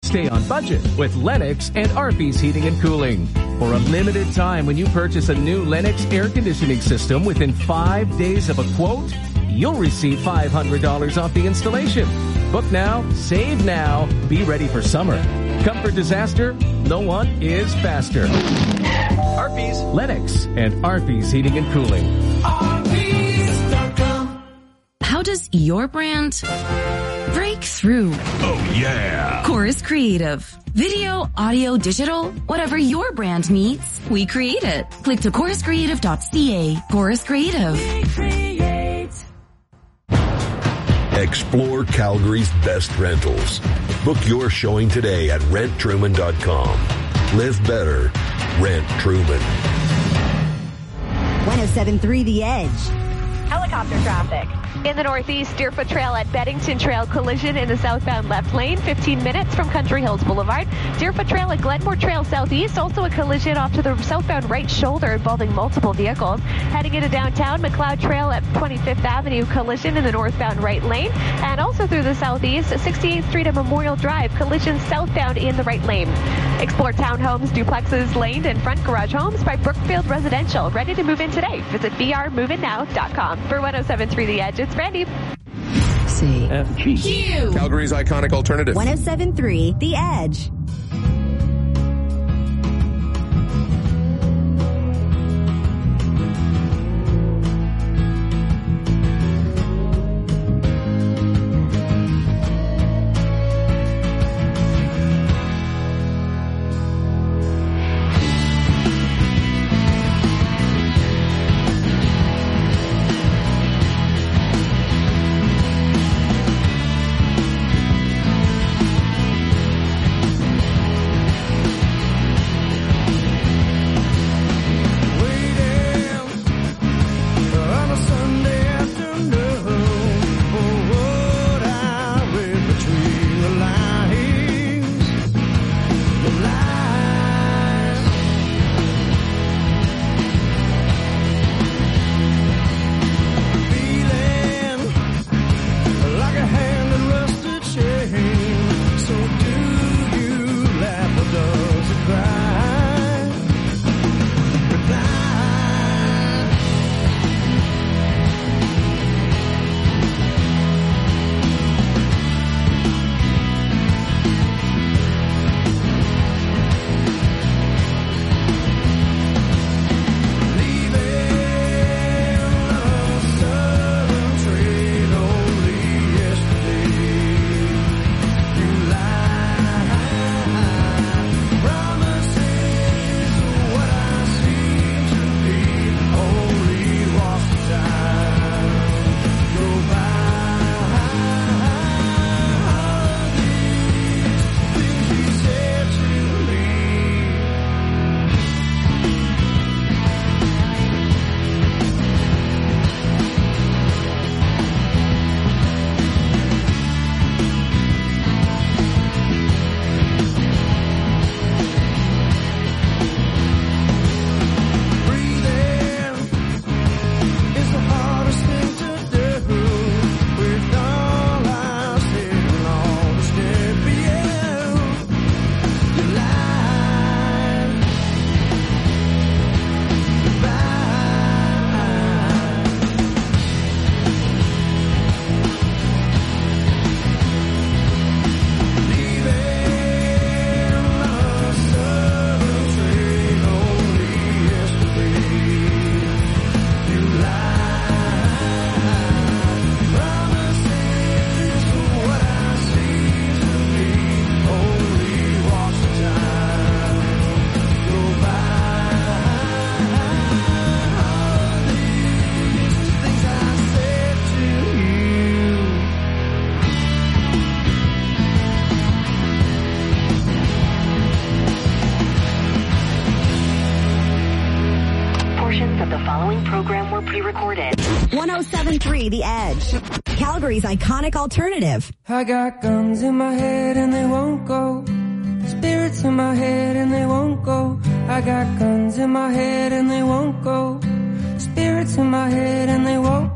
Stay on budget with Lennox and Arby's Heating and Cooling. For a limited time, when you purchase a new Lennox air conditioning system within 5 days of a quote, you'll receive $500 off the installation. Book now, save now, be ready for summer. Comfort disaster? No one is faster. Arby's, Lennox, and Arby's Heating and Cooling. Arby's.com. How does your brand break through? Oh, yeah. Chorus Creative. Video, audio, digital, whatever your brand needs, we create it. Click to choruscreative.ca. Chorus Creative. We create. Explore Calgary's best rentals. Book your showing today at renttruman.com. Live better. Rent Truman. 107.3 The Edge. Helicopter traffic. In the northeast, Deerfoot Trail at Beddington Trail, collision in the southbound left lane, 15 minutes from Country Hills Boulevard. Deerfoot Trail at Glenmore Trail southeast, also a collision off to the southbound right shoulder involving multiple vehicles. Heading into downtown, McLeod Trail at 25th Avenue, collision in the northbound right lane. And also through the southeast, 68th Street and Memorial Drive, collision southbound in the right lane. Explore townhomes, duplexes, laned, and front garage homes by Brookfield Residential. Ready to move in today. Visit brmoveinnow.com. For 107.3 The Edge, it's Brandy. CFG. Calgary's iconic alternative. 107.3 The Edge. pre-recorded. 107.3 The Edge, Calgary's iconic alternative. I got guns in my head and they won't go. Spirits in my head and they won't go. I got guns in my head and they won't go. Spirits in my head and they won't.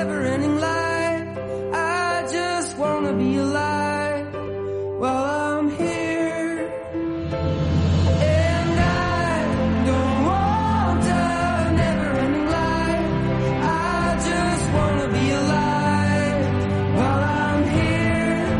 never-ending life. I just wanna be alive while I'm here. And I don't want a never-ending life. I just wanna be alive while I'm here.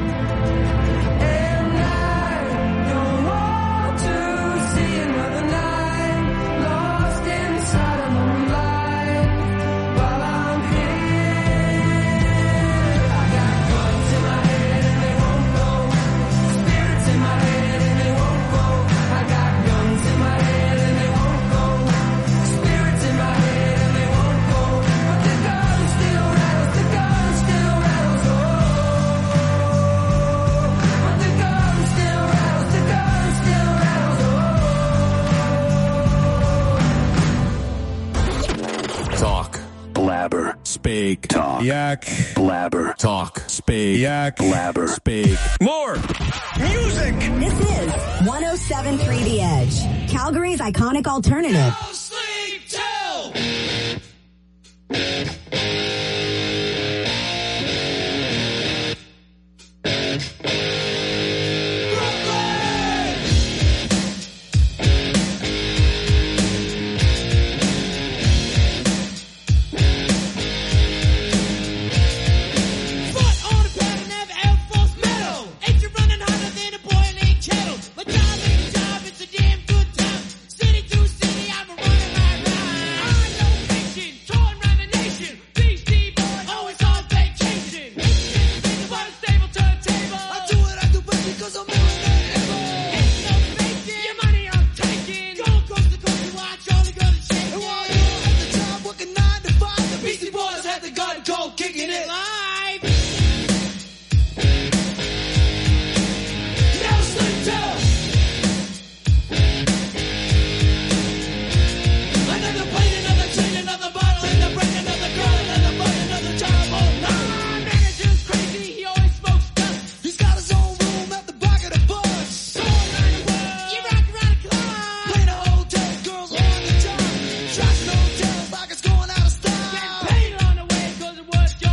And I don't want to see another night lost inside a lonely life while I'm here. I got guns in my head and they won't go. Spirits in my head and they won't go. I got guns in my head and they won't go. Spirits in my head and they won't go. But the gun still rattles, the gun still rattles, oh. But the gun still rattles, the gun still rattles, oh. Talk. Blabber. Speak. Talk. Yak. Blabber. Talk. Speak. Yak. Blabber. Speak. More. Music. This is 107.3 The Edge, Calgary's iconic alternative. Foot on the pedal, never Air Force metal. Ain't you running hotter than a boiling kettle? My job ain't a job, it's a damn good time. City to city, I'm a running my ride. I'm no patient, torn around the nation. Beastie Boys, always on vacation. Think about a stable turntable. I do what I do best because I'm more than ever. Ain't no faking, your money I'm taking. Go coast to coast, you watch all the guns shaking. And while you're at the job working 9 to 5, the Beastie Boys had the gun cold kicking it live. Now sleep till another plane, another train, another bottle, and the break, another girl, another bug, another job. Oh no, manager's crazy, he always smokes dust. He's got his own room at the back of the bus. So around the world, you rock around the clock. Play the hotel, girls on the job. Trashing hotels like it's going out of style. Getting paid on the way 'cause it was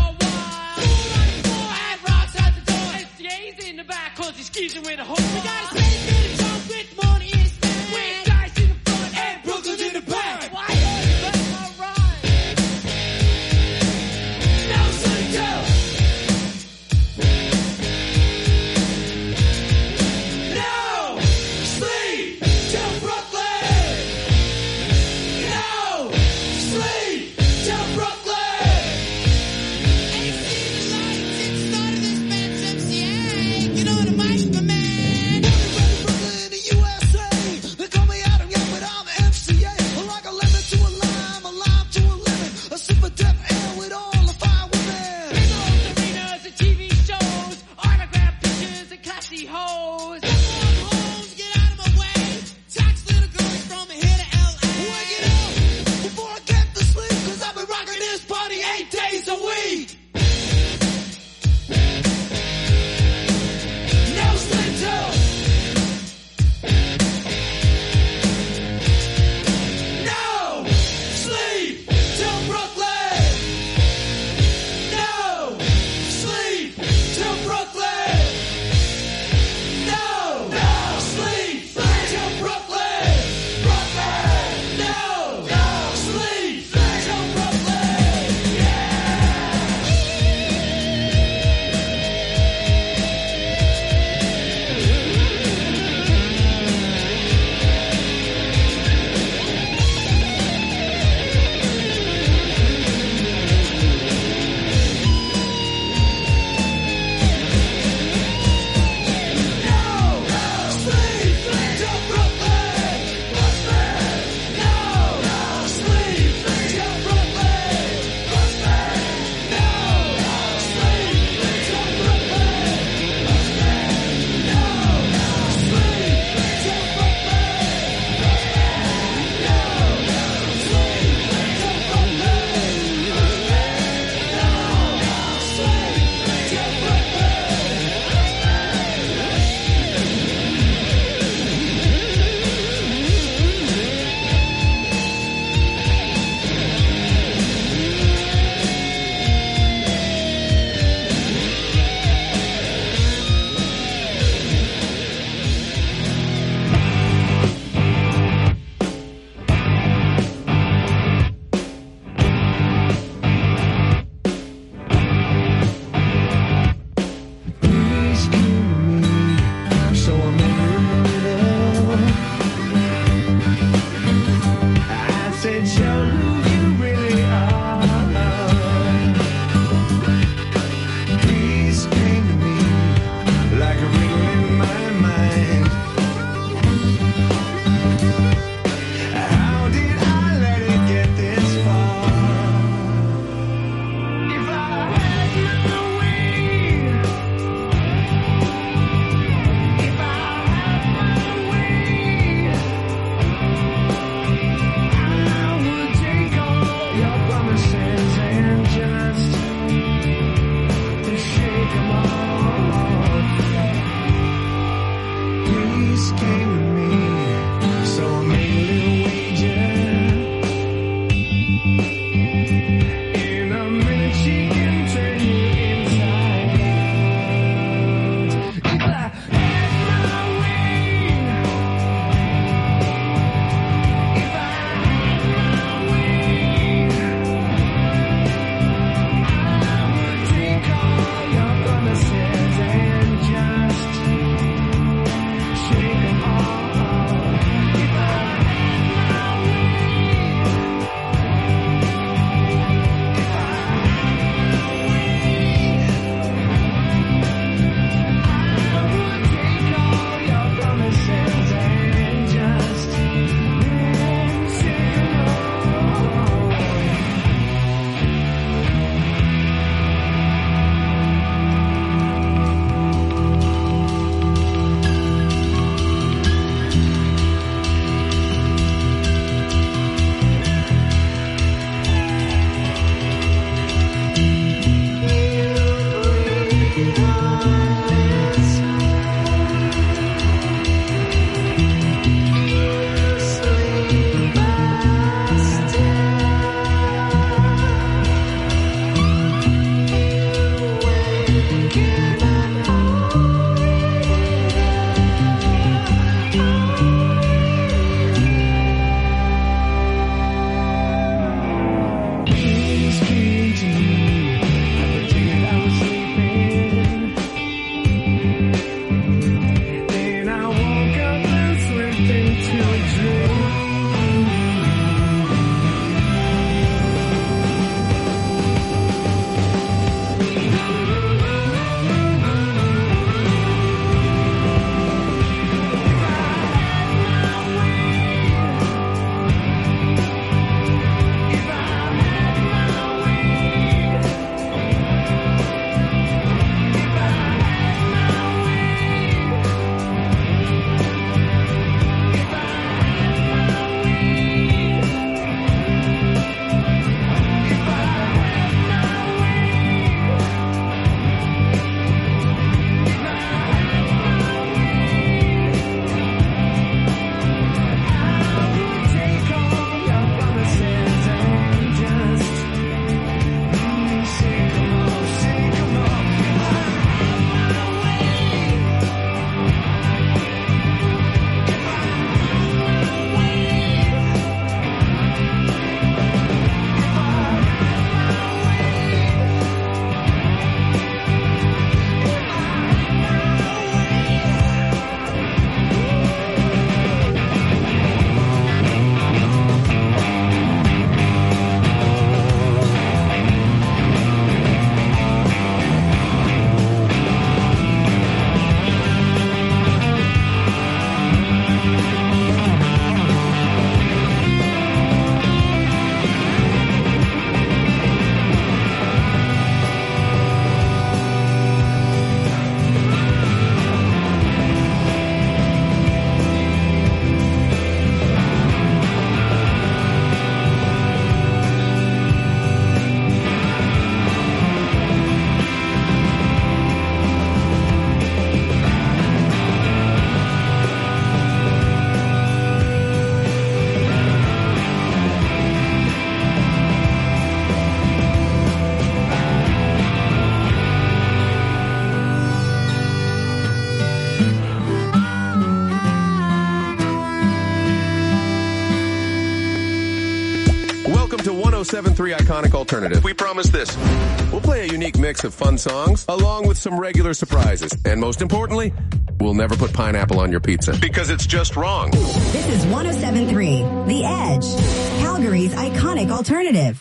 107.3 Iconic Alternative, we promise this. We'll play a unique mix of fun songs, along with some regular surprises. And most importantly, we'll never put pineapple on your pizza, because it's just wrong. This is 107.3 The Edge, Calgary's iconic alternative.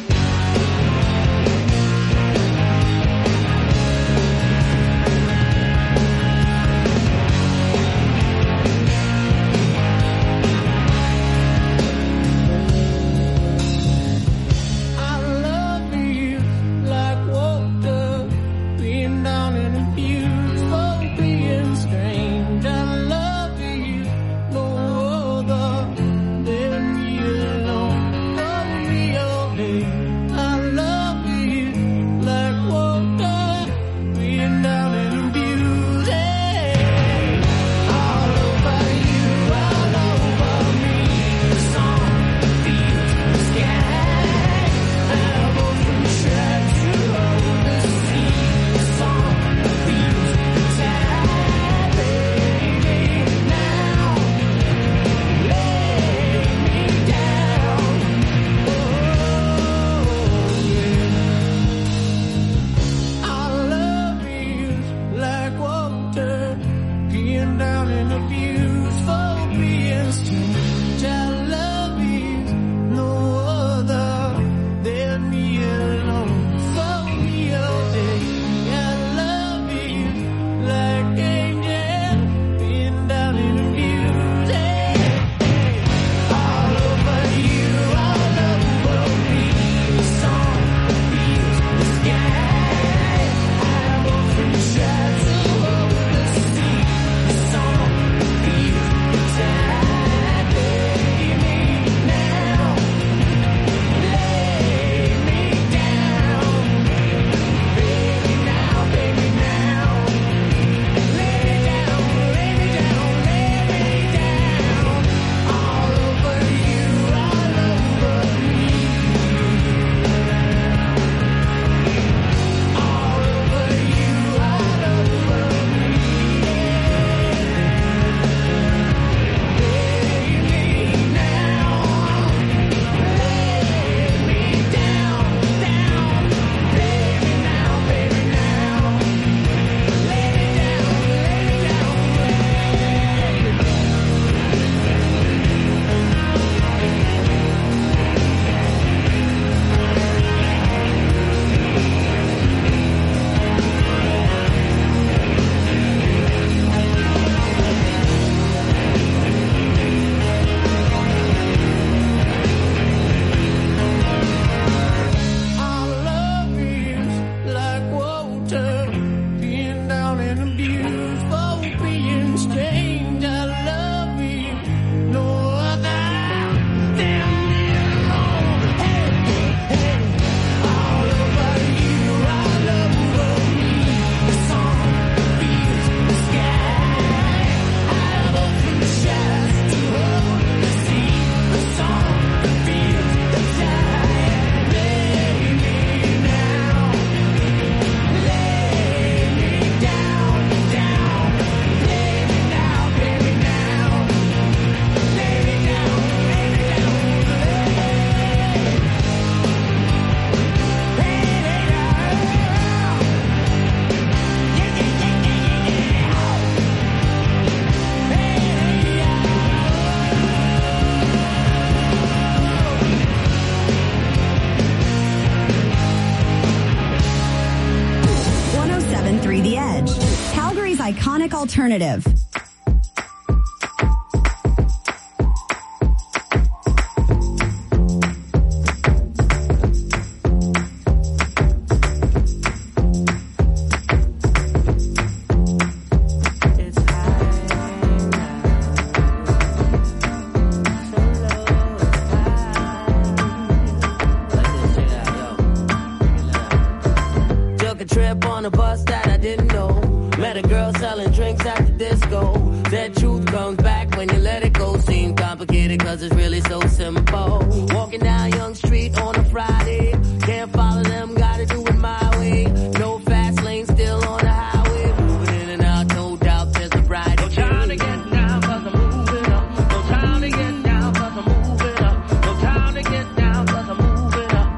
Iconic alternative. Took a trip on a bus that I didn't know. Met a girl selling drinks at the disco. Said truth comes back when you let it go. Seems complicated cause it's really so simple. Walking down Young Street on a Friday. Can't follow them, gotta do it my way. No fast lane, still on the highway. Moving in and out, no doubt there's a brighter day. No time to get down cause I'm moving up. No time to get down cause I'm moving up. No time to get down cause I'm moving up.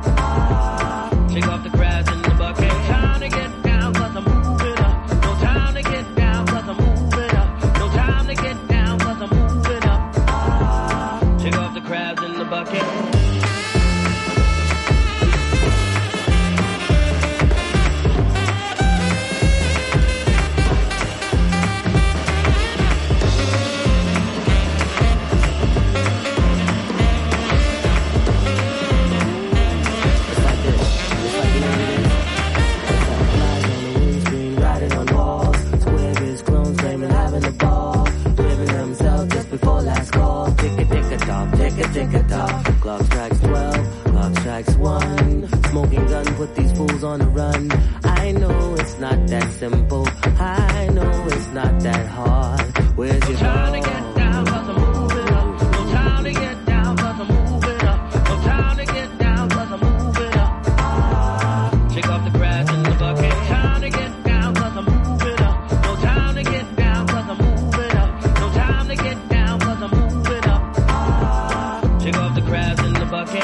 on the run. I know it's not that simple. I know it's not that hard. Where's your trying to get down 'cause I'm moving up. No time to get down 'cause I'm moving up. No time to get down 'cause I'm moving up. Shake off the grass in the bucket. Time to get down 'cause I'm moving up. No time to get down 'cause I'm moving up. No time to get down 'cause I'm moving up. Shake off the grass in the bucket.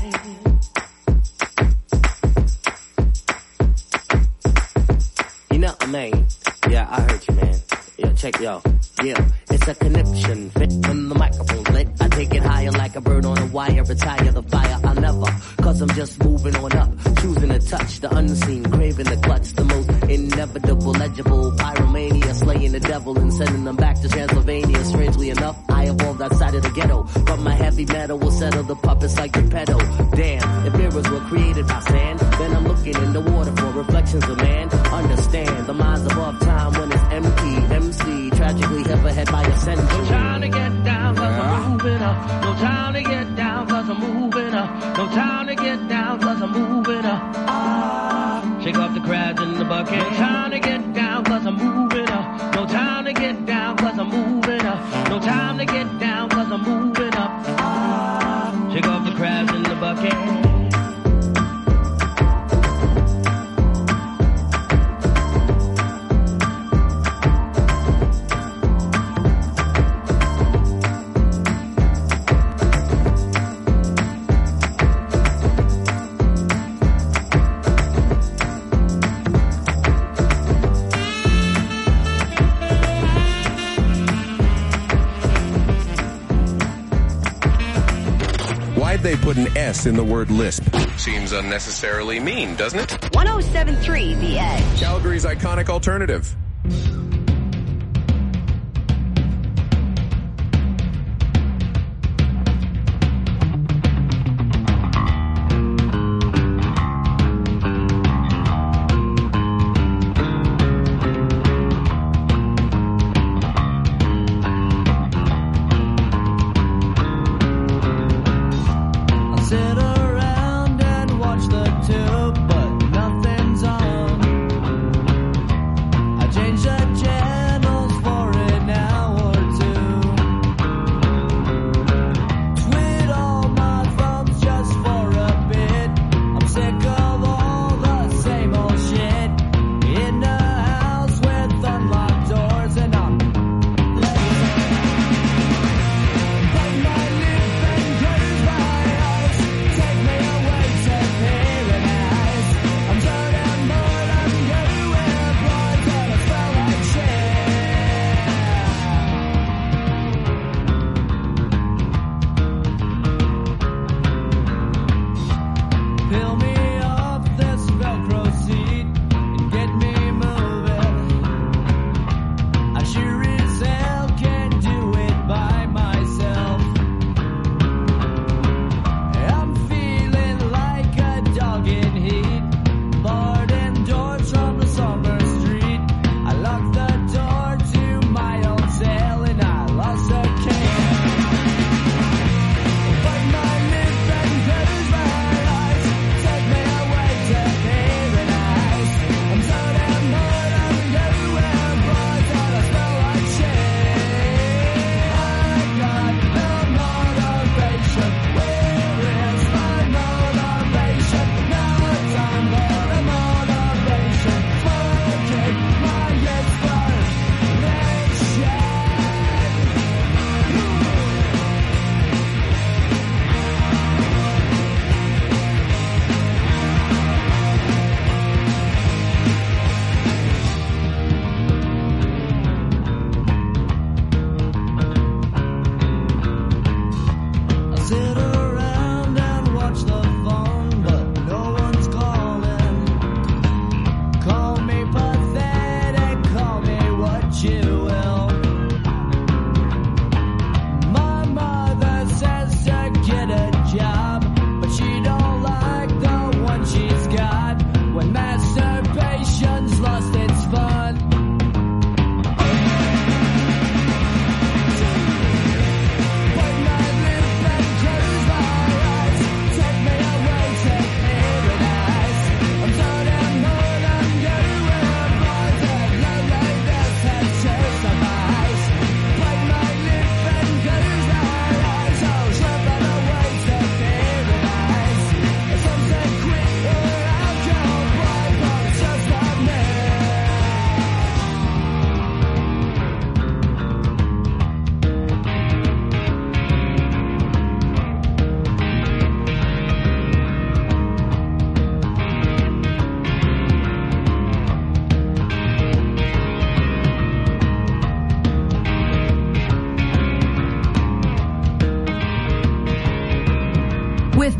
You know what I mean? Yeah, I heard you, man. Yeah, check yo. Yeah, it's a connection. Fit when the microphone's lit. I take it higher like a bird on a wire. Retire the fire. I'll never. Cause I'm just moving on up. Choosing to touch the unseen. Craving the clutch. The most inevitable, legible. Pyromania. Slaying the devil and sending them back to Transylvania. Strangely enough, I evolved outside of the ghetto. But my heavy metal will settle the puppets like Geppetto. Damn, if mirrors were created by sand, then I'm looking in the water for reflections of man. Understand, the mind's above time when it's empty. MC, tragically hit ahead by a century. No time to get down 'cause I'm moving up. No time to get down 'cause I'm moving up. No time to get down 'cause I'm moving up. Shake off the crabs in the bucket. No time to get down 'cause I'm moving up. No time to get down 'cause I'm moving up. No time to get down 'cause I'm moving up. Shake off the crabs in the bucket. Why'd they put an S in the word lisp? Seems unnecessarily mean, doesn't it? 107.3 The Edge. Calgary's iconic alternative. Sit around and watch the tube, but nothing's on. I changed the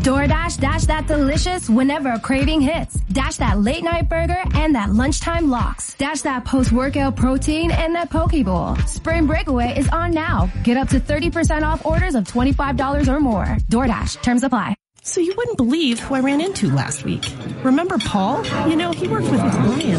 DoorDash, dash that delicious whenever a craving hits. Dash that late night burger and that lunchtime lox. Dash that post-workout protein and that poke bowl. Spring Breakaway is on now. Get up to 30% off orders of $25 or more. DoorDash, terms apply. So you wouldn't believe who I ran into last week. Remember Paul? You know, he worked with Brian.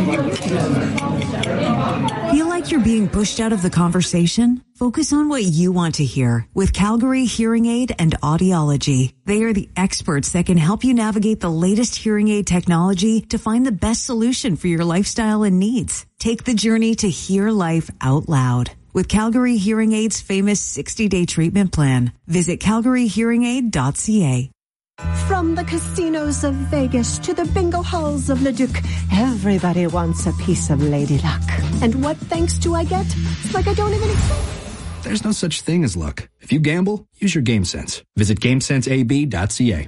Feel like you're being pushed out of the conversation? Focus on what you want to hear with Calgary Hearing Aid and Audiology. They are the experts that can help you navigate the latest hearing aid technology to find the best solution for your lifestyle and needs. Take the journey to hear life out loud with Calgary Hearing Aid's famous 60-day treatment plan. Visit calgaryhearingaid.ca. From the casinos of Vegas to the bingo halls of Leduc, everybody wants a piece of Lady Luck. And what thanks do I get? It's like I don't even exist. There's no such thing as luck. If you gamble, use your game sense. Visit GameSenseAB.ca.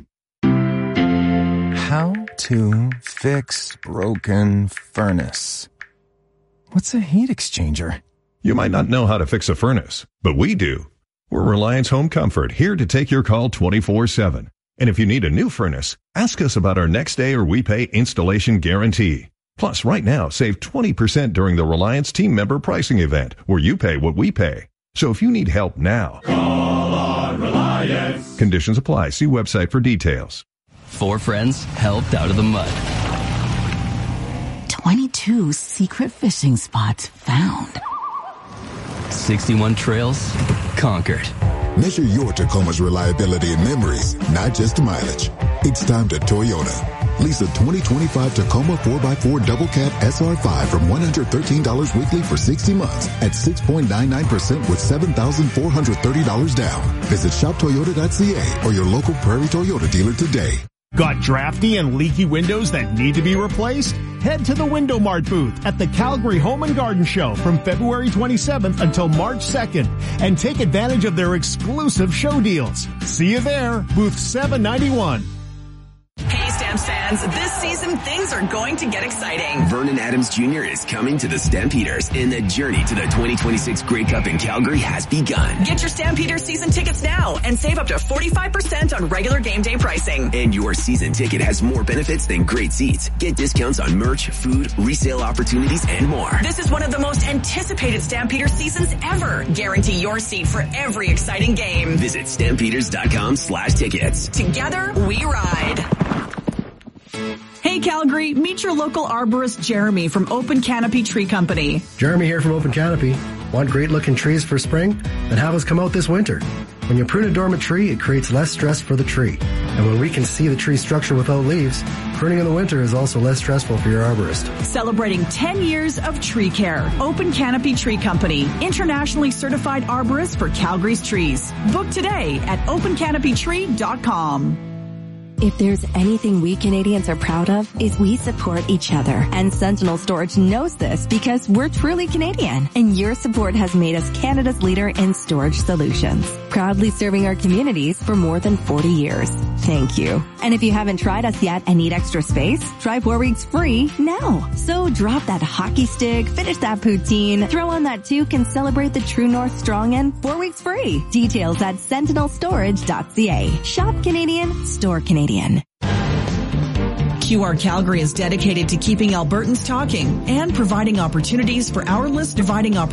How to fix broken furnace. What's a heat exchanger? You might not know how to fix a furnace, but we do. We're Reliance Home Comfort, here to take your call 24/7. And if you need a new furnace, ask us about our next day or we pay installation guarantee. Plus, right now, save 20% during the Reliance team member pricing event, where you pay what we pay. So if you need help now, call on Reliance. Conditions apply. See website for details. 4 friends helped out of the mud. 22 secret fishing spots found. 61 trails conquered. Measure your Tacoma's reliability and memories, not just mileage. It's time to Toyota. Lease a 2025 Tacoma 4x4 Double Cab SR5 from $113 weekly for 60 months at 6.99% with $7,430 down. Visit shoptoyota.ca or your local Prairie Toyota dealer today. Got drafty and leaky windows that need to be replaced? Head to the Window Mart booth at the Calgary Home and Garden Show from February 27th until March 2nd and take advantage of their exclusive show deals. See you there, booth 791. Hey, Stamps fans, this season things are going to get exciting. Vernon Adams Jr. is coming to the Stampeders, and the journey to the 2026 Grey Cup in Calgary has begun. Get your Stampeders season tickets now and save up to 45% on regular game day pricing. And your season ticket has more benefits than great seats. Get discounts on merch, food, resale opportunities, and more. This is one of the most anticipated Stampeder seasons ever. Guarantee your seat for every exciting game. Visit stampeders.com/tickets. Together, we ride. Hey Calgary, meet your local arborist Jeremy from Open Canopy Tree Company. Jeremy here from Open Canopy. Want great looking trees for spring? Then have us come out this winter. When you prune a dormant tree, it creates less stress for the tree. And when we can see the tree structure without leaves, pruning in the winter is also less stressful for your arborist. Celebrating 10 years of tree care. Open Canopy Tree Company, internationally certified arborist for Calgary's trees. Book today at opencanopytree.com. If there's anything we Canadians are proud of, is we support each other. And Sentinel Storage knows this because we're truly Canadian. And your support has made us Canada's leader in storage solutions. Proudly serving our communities for more than 40 years. Thank you. And if you haven't tried us yet and need extra space, try 4 weeks free now. So drop that hockey stick, finish that poutine, throw on that toque and celebrate the True North strong and 4 weeks free. Details at sentinelstorage.ca. Shop Canadian, store Canadian. QR Calgary is dedicated to keeping Albertans talking and providing opportunities for our listeners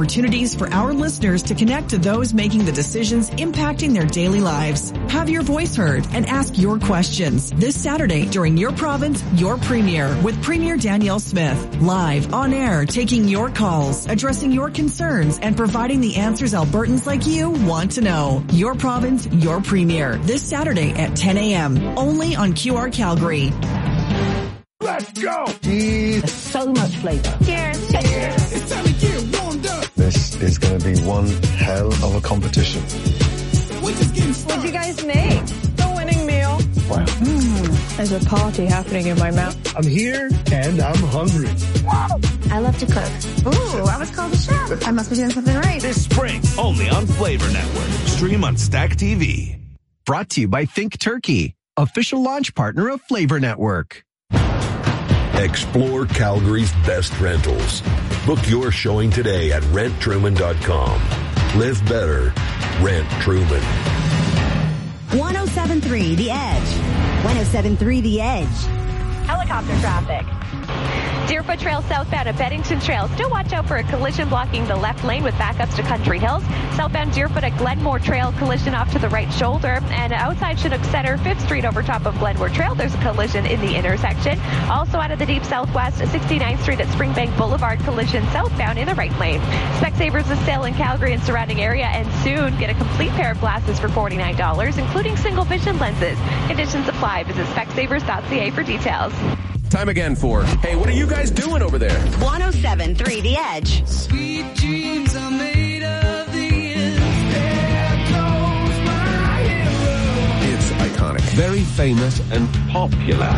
to connect to those making the decisions impacting their daily lives. Have your voice heard and ask your questions this Saturday during Your Province, Your Premier with Premier Danielle Smith. Live on air, taking your calls, addressing your concerns, and providing the answers Albertans like you want to know. Your Province, Your Premier this Saturday at 10 a.m. only on QR Calgary. Let's go! Jeez, so much flavor. Cheers. Cheers. It's time to get warmed up. This is going to be one hell of a competition. What'd you guys make? The winning meal. Wow. There's a party happening in my mouth. I'm here and I'm hungry. I love to cook. Ooh, I was called a chef. I must be doing something right. This spring, only on Flavor Network. Stream on Stack TV. Brought to you by Think Turkey, official launch partner of Flavor Network. Explore Calgary's best rentals. Book your showing today at renttruman.com. Live better. Rent Truman. 107.3 The Edge. 107.3 The Edge. Helicopter traffic. Deerfoot Trail southbound at Bennington Trail. Still watch out for a collision blocking the left lane with backups to Country Hills. Southbound Deerfoot at Glenmore Trail, collision off to the right shoulder. And outside Chinook Center, 5th Street over top of Glenmore Trail, there's a collision in the intersection. Also out of the deep southwest, 69th Street at Springbank Boulevard, collision southbound in the right lane. Specsavers is sale in Calgary and surrounding area, and soon get a complete pair of glasses for $49, including single vision lenses. Conditions apply. Visit specsavers.ca for details. Time again for, hey, what are you guys doing over there? 107.3 The Edge. Sweet dreams are made of these. There goes my hero. It's iconic. Very famous and popular.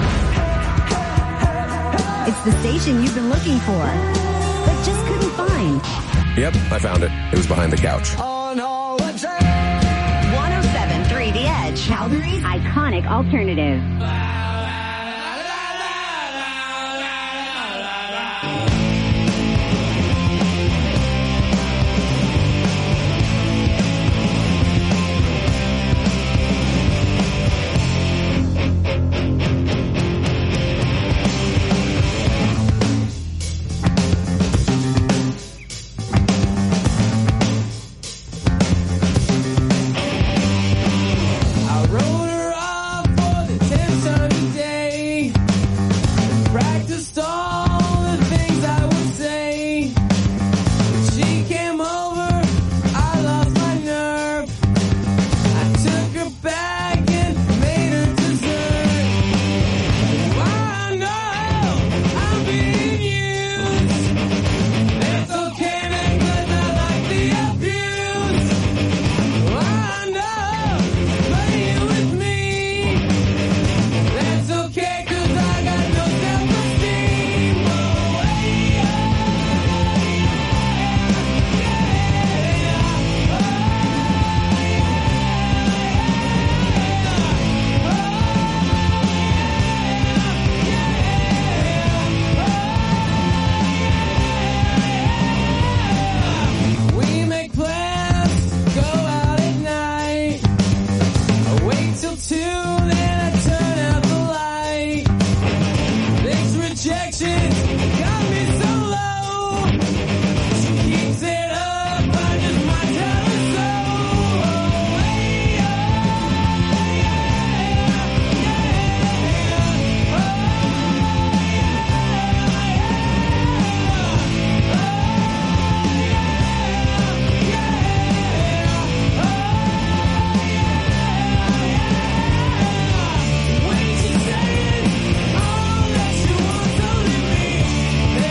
It's the station you've been looking for, but just couldn't find. Yep, I found it. It was behind the couch. On holiday. 107.3 The Edge. Calgary's iconic alternative. I wrote her off for the 10th time today. Practiced all the things I would say. When she came over, I lost my nerve. I took her back and made her dessert. I know I'm being used. It's okay, man, 'cause I like the abuse. I know playing with me. That's okay, 'cause I got no self-esteem. Oh, we make plans, go out at night. I wait till 2, then I turn out the light. This rejection got me so low. She keeps it up, I just might tell her so. When she says all that she wants to leave me,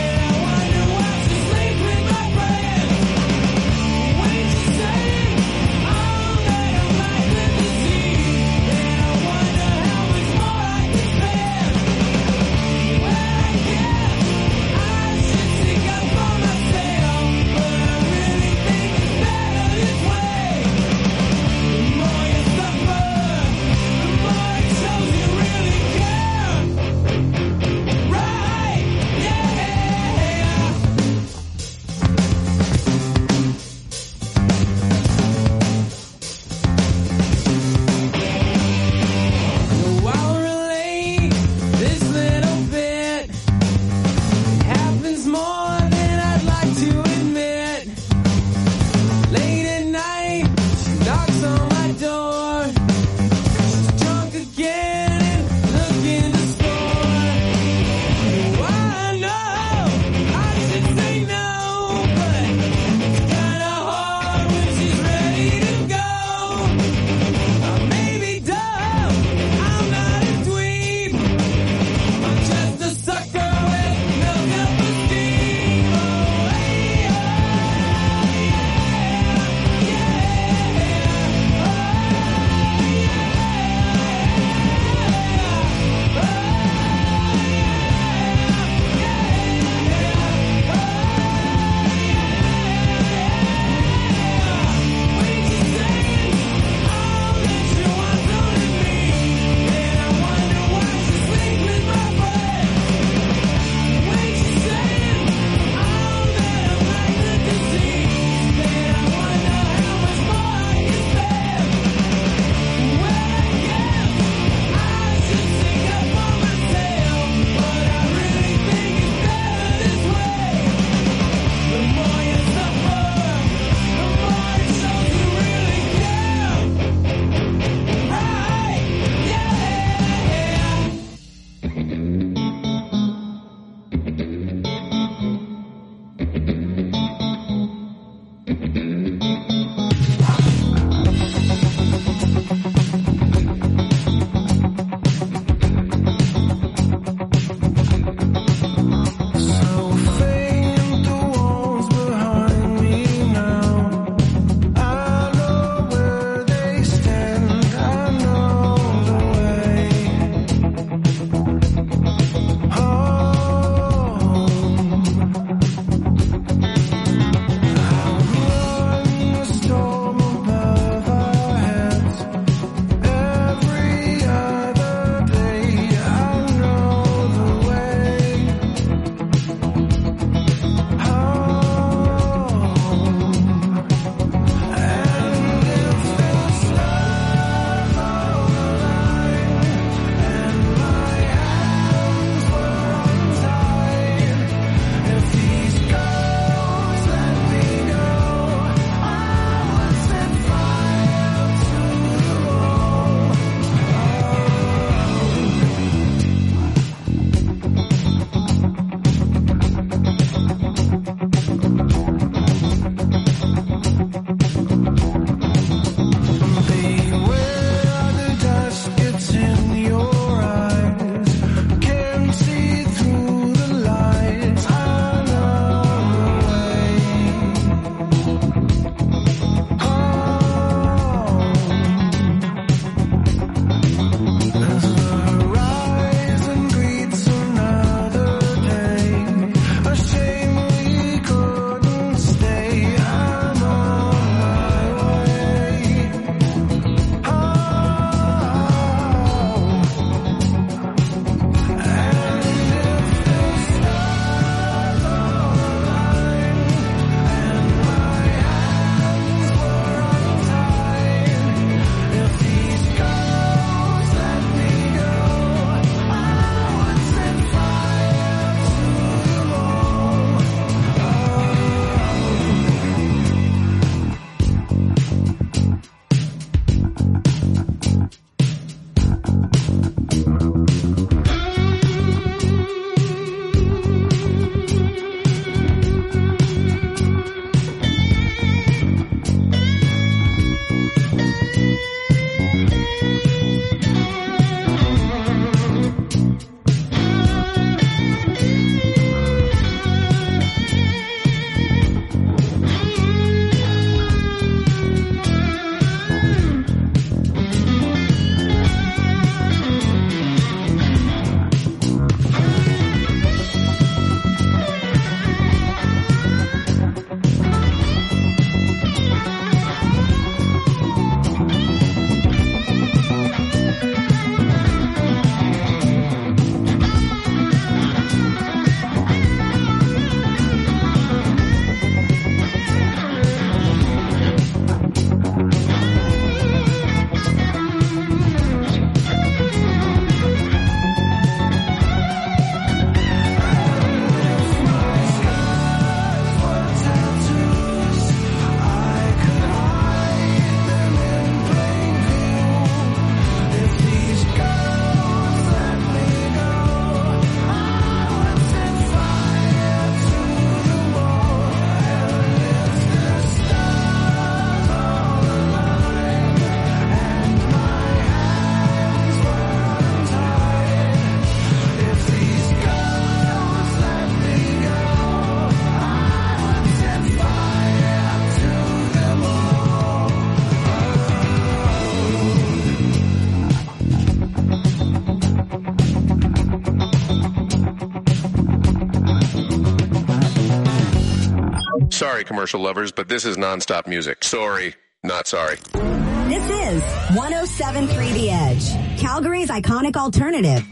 Sorry, commercial lovers, but this is nonstop music. Sorry, not sorry. This is 107.3 The Edge, Calgary's iconic alternative.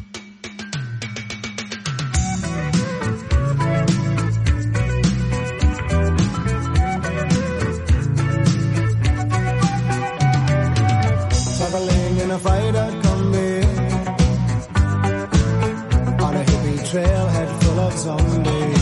Traveling in a freighter combi on a hippie trailhead full of zombies.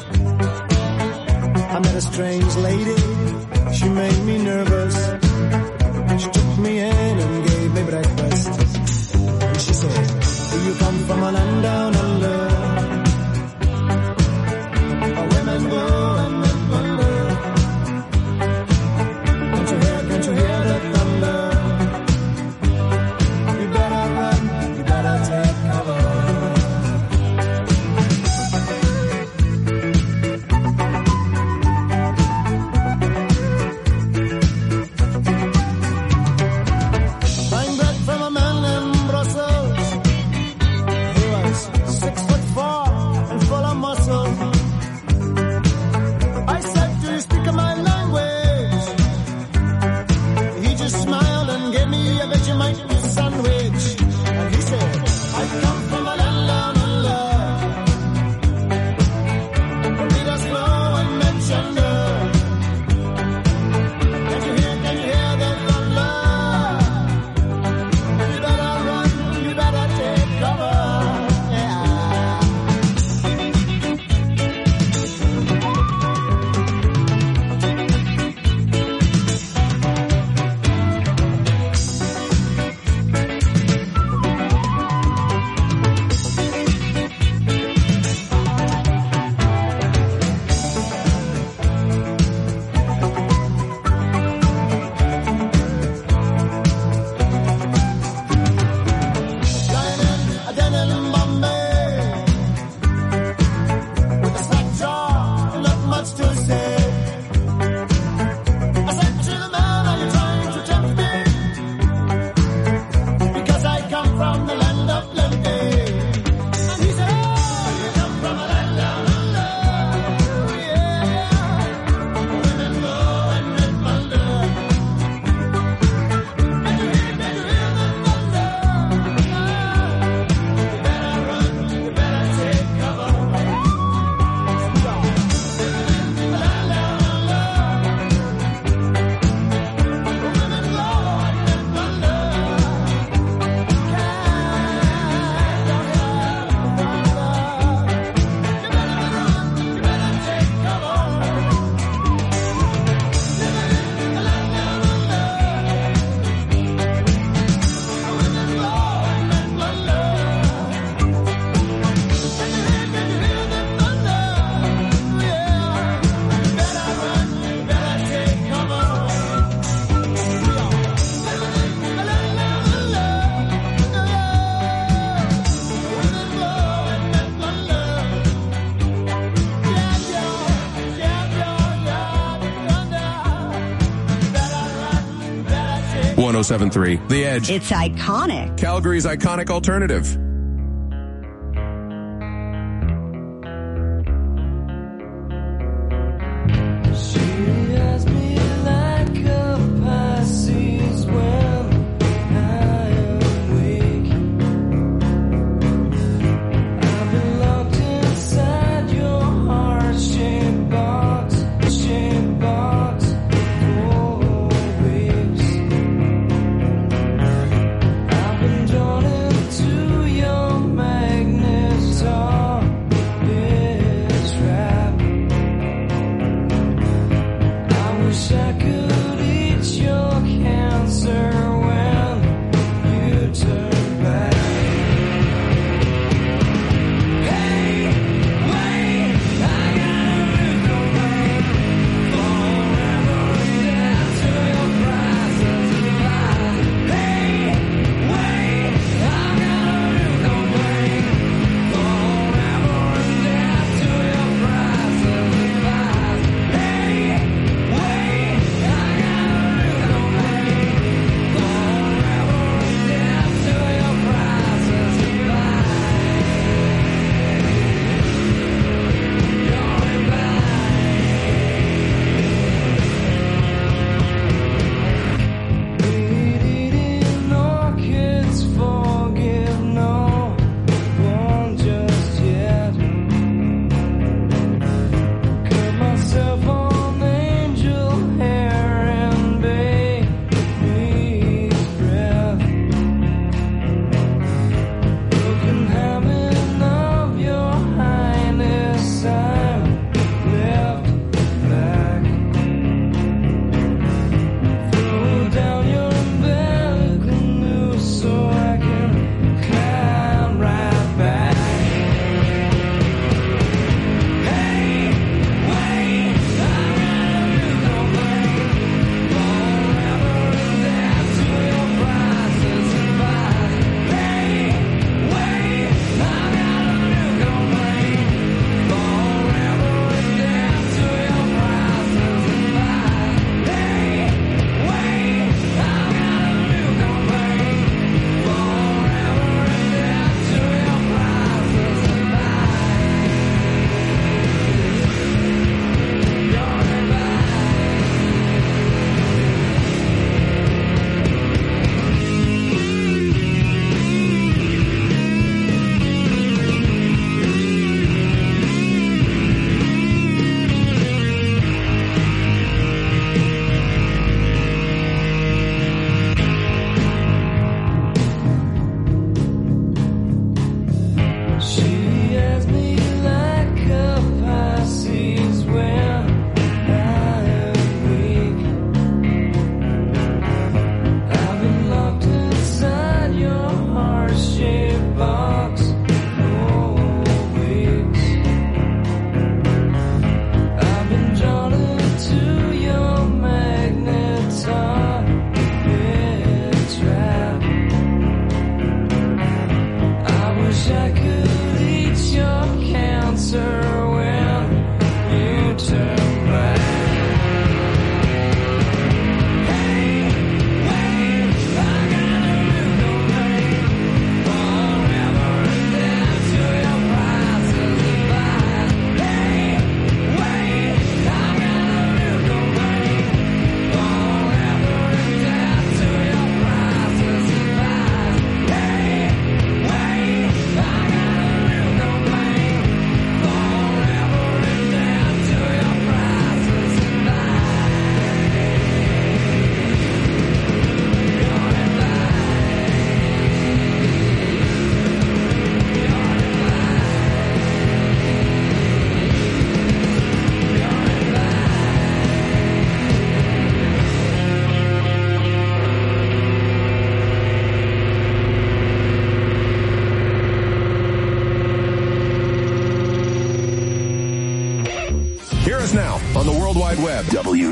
I met a strange lady, she made me nervous. She took me in and gave me breakfast. And she said, do you come from a land down under? Where women go and men wonder. Can't you hear the thunder? You better run, you better take cover. The Edge. It's iconic. Calgary's iconic alternative. To you. Hear us now on the World Wide Web.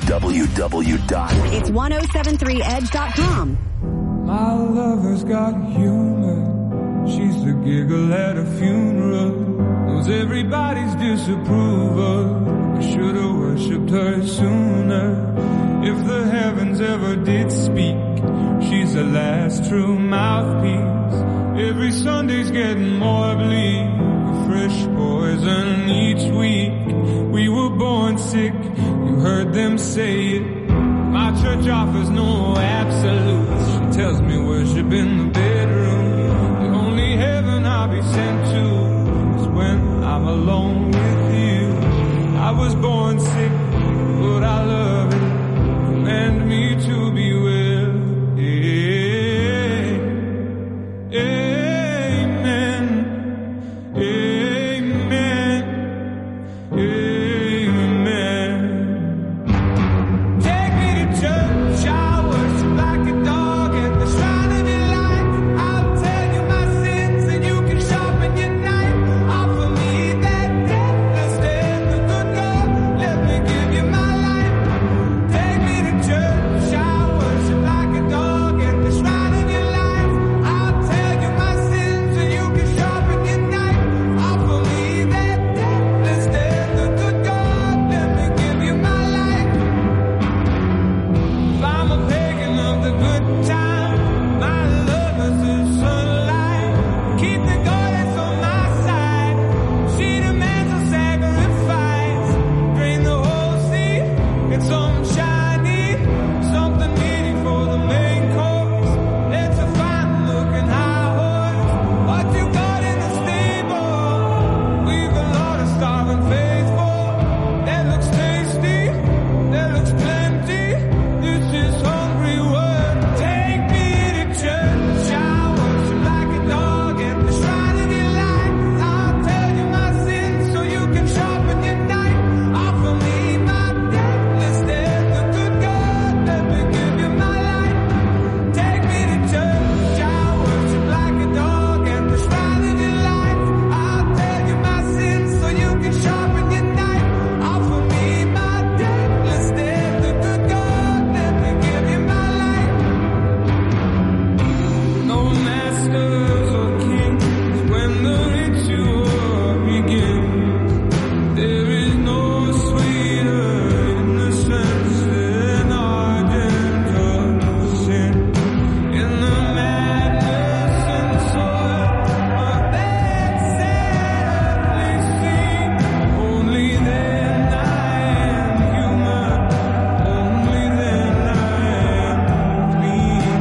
It's 1073edge.com. My lover's got humor. She's the giggle at a funeral. Knows everybody's disapproval. I should have worshipped her sooner. If the heavens ever did speak, she's the last true mouthpiece. Every Sunday's getting more bleak. A fresh poison each week. We were born sick, you heard them say it. My church offers no absolutes. She tells me worship in the bedroom. The only heaven I'll be sent to is when I'm alone with you. I was born sick, but I love it. Command me to be well. Amen. Amen. Amen. Take me to church, I worship like a dog at the shrine of your light. I'll tell you my sins and you can sharpen your knife. Offer me that deathless death, the good God, let me give you my life. Take me to church, I worship like a dog at the shrine of your life. I'll tell you my sins and you can sharpen your knife. Offer me that deathless death, the good God, let me give you my life. If I'm a pagan of the good time, my lover's the sunlight. Keep the goddess on my side. She demands a sacrifice. Drain the whole sea, get some shiny, something meaty for the main course. It's a fine looking high horse. What you got in the stable? We've a lot of starving faithful. That looks tasty, that looks plenty. This is hungry work. Take me to church, I worship like a dog at the shrine of your light. I'll tell you my sins so you can sharpen your knife. Offer me my deathless death, the good God, let me give you my life. Take me to church, I worship like a dog at the shrine of your light. I'll tell you my sins so you can sharpen your knife. Offer me my deathless death, the good God, let me give you my life. No masters or kings when the ritual begins. There is no sweeter innocence than ardent of sin. In the madness and soil of that sadly scene, only then I am human. Only then I am clean.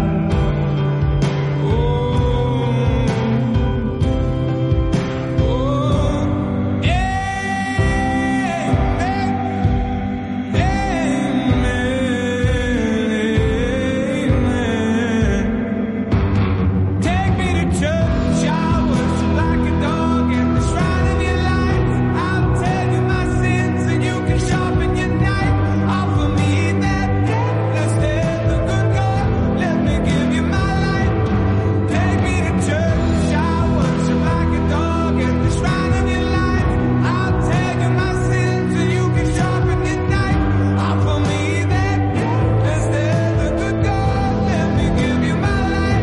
Take me to church, I worship like a dog at the shrine of your light. I'll tell you my sins and you can sharpen your knife. Offer me that deathless death, the good God, let me give you my life. Take me to church, I worship like a dog at the shrine of your light. I'll tell you my sins and you can sharpen your knife. Offer me that deathless death, the good God, let me give you my life.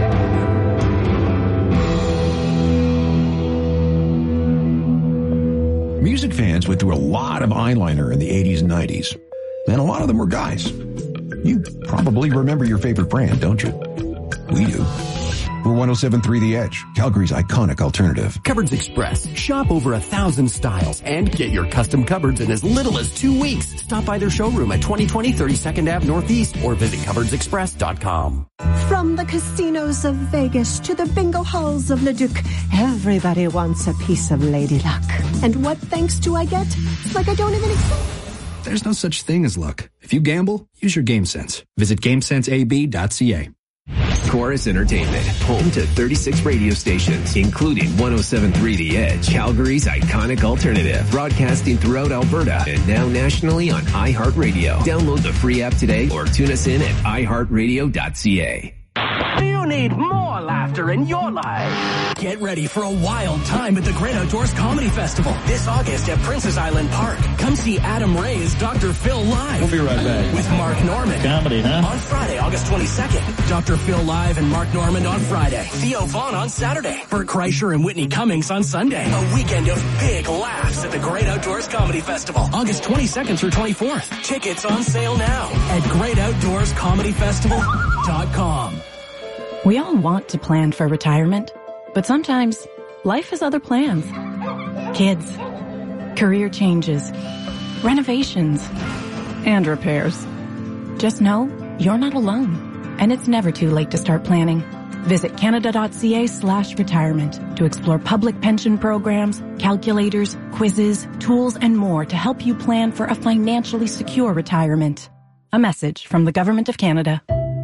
Music fans went through a lot of eyeliner in the 80s and 90s, and a lot of them were guys. You probably remember your favorite brand, don't you? We do. We're 107.3 The Edge, Calgary's iconic alternative. Cupboards Express. Shop over 1,000 styles and get your custom cupboards in as little as 2 weeks. Stop by their showroom at 2020 32nd Ave Northeast or visit cupboardsexpress.com. From the casinos of Vegas to the bingo halls of Leduc, everybody wants a piece of Lady Luck. And what thanks do I get? It's like I don't even exist. There's no such thing as luck. If you gamble, use your game sense. Visit GameSenseAB.ca. Chorus Entertainment, home to 36 radio stations, including 107.3 The Edge, Calgary's iconic alternative, broadcasting throughout Alberta and now nationally on iHeartRadio. Download the free app today or tune us in at iHeartRadio.ca. You need more laughter in your life. Get ready for a wild time at the Great Outdoors Comedy Festival this August at Princess Island Park. Come see Adam Ray as Dr. Phil live. We'll be right back. With Mark Norman. Comedy, huh? On Friday, August 22nd. Dr. Phil live and Mark Norman on Friday. Theo Vaughn on Saturday. Bert Kreischer and Whitney Cummings on Sunday. A weekend of big laughs at the Great Outdoors Comedy Festival. August 22nd through 24th. Tickets on sale now at GreatOutdoorsComedyFestival.com. We all want to plan for retirement, but sometimes life has other plans. Kids, career changes, renovations, and repairs. Just know you're not alone, and it's never too late to start planning. Visit canada.ca/retirement to explore public pension programs, calculators, quizzes, tools, and more to help you plan for a financially secure retirement. A message from the Government of Canada.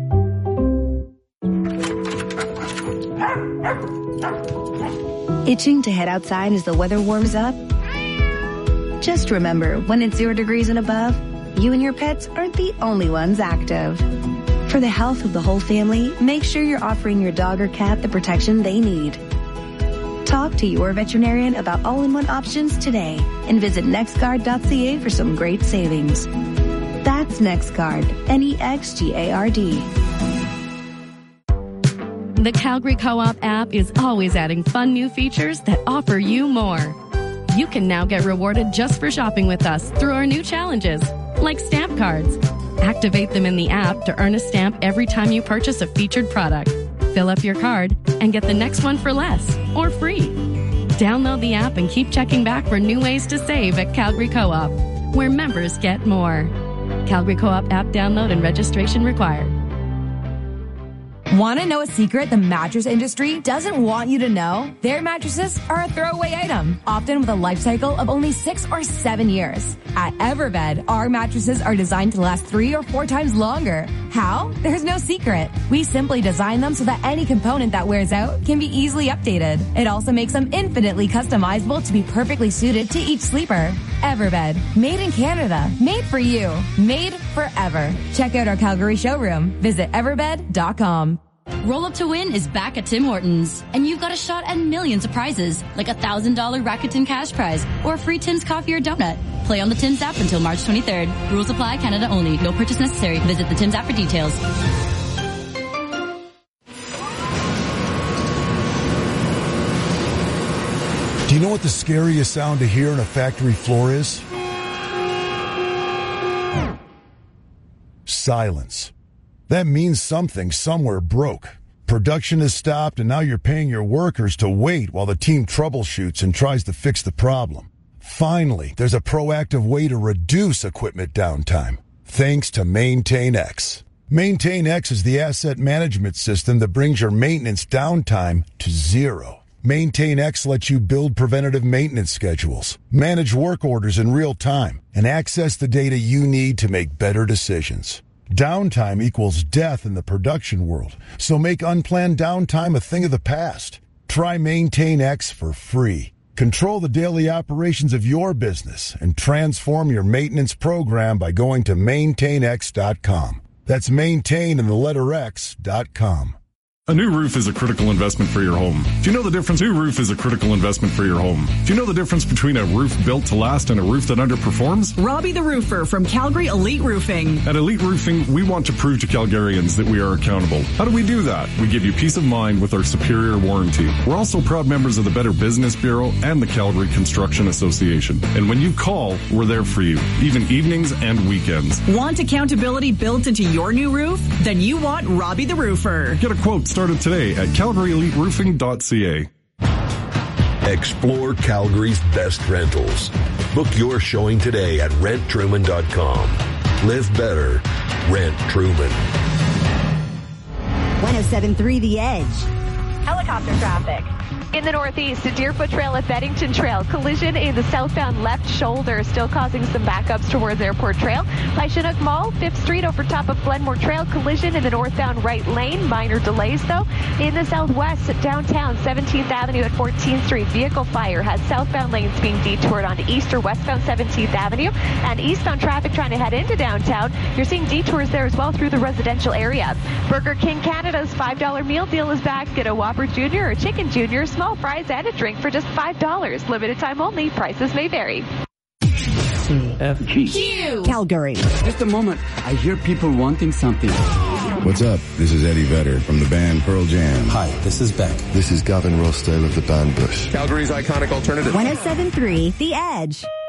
Itching to head outside as the weather warms up? Just remember, when it's 0 degrees and above, you and your pets aren't the only ones active. For the health of the whole family, make sure you're offering your dog or cat the protection they need. Talk to your veterinarian about all-in-one options today and visit nextguard.ca for some great savings. That's NextGuard, NEXGARD. The Calgary Co-op app is always adding fun new features that offer you more. You can now get rewarded just for shopping with us through our new challenges, like stamp cards. Activate them in the app to earn a stamp every time you purchase a featured product. Fill up your card and get the next one for less or free. Download the app and keep checking back for new ways to save at Calgary Co-op, where members get more. Calgary Co-op app download and registration required. Want to know a secret the mattress industry doesn't want you to know? Their mattresses are a throwaway item, often with a life cycle of only 6 or 7 years. At Everbed, our mattresses are designed to last 3 or 4 times longer. How? There's no secret. We simply design them so that any component that wears out can be easily updated. It also makes them infinitely customizable to be perfectly suited to each sleeper. Everbed, made in Canada, made for you, made forever. Check out our Calgary showroom. Visit everbed.com. Roll Up to Win is back at Tim Hortons, and you've got a shot at millions of prizes, like a $1,000 Rakuten cash prize or a free Tim's coffee or donut. Play on the Tim's app until March 23rd. Rules apply, Canada only. No purchase necessary. Visit the Tim's app for details. Do you know what the scariest sound to hear on a factory floor is? Silence. That means something somewhere broke. Production has stopped, and now you're paying your workers to wait while the team troubleshoots and tries to fix the problem. Finally, there's a proactive way to reduce equipment downtime, thanks to MaintainX. MaintainX is the asset management system that brings your maintenance downtime to 0. MaintainX lets you build preventative maintenance schedules, manage work orders in real time, and access the data you need to make better decisions. Downtime equals death in the production world, so make unplanned downtime a thing of the past. Try MaintainX for free. Control the daily operations of your business and transform your maintenance program by going to maintainx.com. That's maintain and the letter X.com. A new roof is a critical investment for your home. Do you know the difference? New roof is a critical investment for your home. Do you know the difference between a roof built to last and a roof that underperforms? Robbie the Roofer from Calgary Elite Roofing. At Elite Roofing, we want to prove to Calgarians that we are accountable. How do we do that? We give you peace of mind with our superior warranty. We're also proud members of the Better Business Bureau and the Calgary Construction Association. And when you call, we're there for you, even evenings and weekends. Want accountability built into your new roof? Then you want Robbie the Roofer. Get a quote started today at calgaryeliteroofing.ca. Explore Calgary's best rentals. Book your showing today at renttruman.com. Live better. Rent Truman. 107.3 The Edge. Helicopter traffic. In the northeast, the Deerfoot Trail at Beddington Trail. Collision in the southbound left shoulder, still causing some backups towards Airport Trail. By Chinook Mall, 5th Street over top of Glenmore Trail. Collision in the northbound right lane. Minor delays, though. In the southwest, downtown, 17th Avenue at 14th Street. Vehicle fire has southbound lanes being detoured onto east or westbound 17th Avenue. And eastbound traffic trying to head into downtown. You're seeing detours there as well through the residential area. Burger King Canada's $5 meal deal is back. Get a Whopper Jr. or Chicken Jr., small fries and a drink for just $5. Limited time only. Prices may vary. CFG. Calgary. Just a moment. I hear people wanting something. What's up? This is Eddie Vedder from the band Pearl Jam. Hi, this is Beck. This is Gavin Rossdale of the band Bush. Calgary's iconic alternative. 107.3 The Edge.